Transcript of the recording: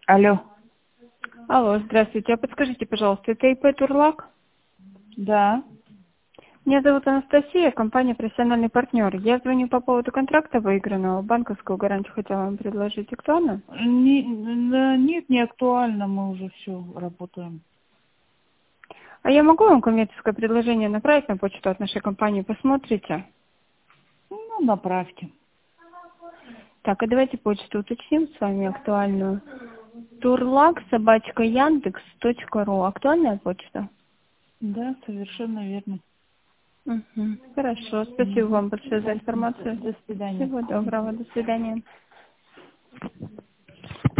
Алло. Алло, здравствуйте. А подскажите, пожалуйста, это ИП Турлак? Да. Меня зовут Анастасия, компания «Профессиональный партнер». Я звоню по поводу контракта выигранного. Банковскую гарантию хотела вам предложить. Актуально? Нет, не актуально, мы уже все работаем. А я могу вам коммерческое предложение направить на почту от нашей компании? Посмотрите. Ну, направьте. Так, а давайте почту уточним с вами актуальную. Турлак@яндекс.ру. Актуальная почта? Да, совершенно верно. Угу. Хорошо. Спасибо Мгм. вам большое за информацию. До свидания. Всего доброго. До свидания.